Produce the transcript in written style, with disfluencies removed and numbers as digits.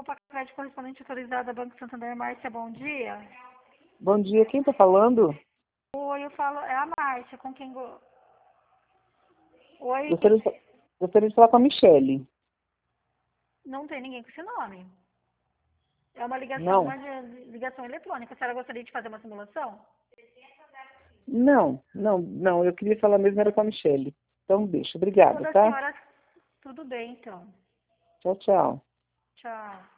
Pacred, correspondente autorizada, Banco Santander, Márcia, bom dia. Bom dia, quem está falando? Oi, eu falo, é a Márcia, com quem... Oi, Gostaria de falar com a Michele. não tem ninguém com esse nome. É uma ligação, Não. ligação eletrônica. A senhora gostaria de fazer uma simulação? Não, eu queria falar mesmo era com a Michele. Então deixa, obrigada, Toda tá? senhora, tudo bem, então. Tchau, tchau. Tchau.